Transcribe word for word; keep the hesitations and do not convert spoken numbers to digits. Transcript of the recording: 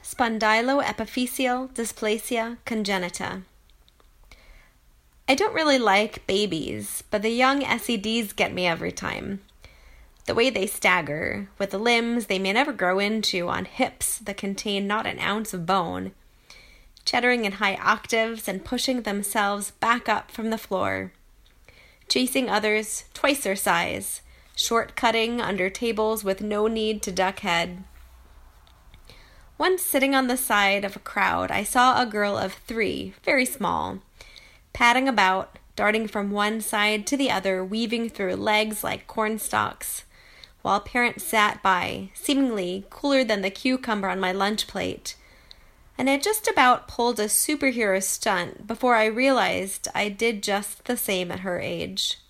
Spondyloepiphyseal dysplasia congenita. I don't really like babies, but the young S E Ds get me every time. The way they stagger, with the limbs they may never grow into on hips that contain not an ounce of bone, chattering in high octaves and pushing themselves back up from the floor, chasing others twice their size, short-cutting under tables with no need to duck head. Once sitting on the side of a crowd, I saw a girl of three, very small, padding about, darting from one side to the other, weaving through legs like cornstalks, while parents sat by, seemingly cooler than the cucumber on my lunch plate, and I just about pulled a superhero stunt before I realized I did just the same at her age.